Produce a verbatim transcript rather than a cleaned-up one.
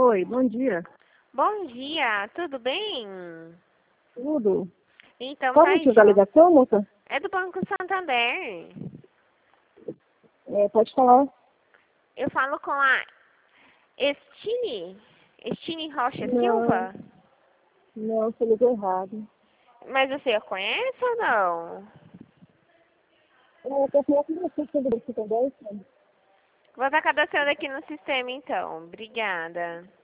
Oi, bom dia. Bom dia, tudo bem? Tudo. Então Qual tá o aí, motivo da João. ligação, moça? É do Banco Santander. É, pode falar. Eu falo com a Estine, Estine Rocha Não, Silva. não, você ligou errado. Mas você a conhece ou não? É, eu tô falando com você sobre o Santander, né? Vou estar cadastrando aqui no sistema então. Obrigada.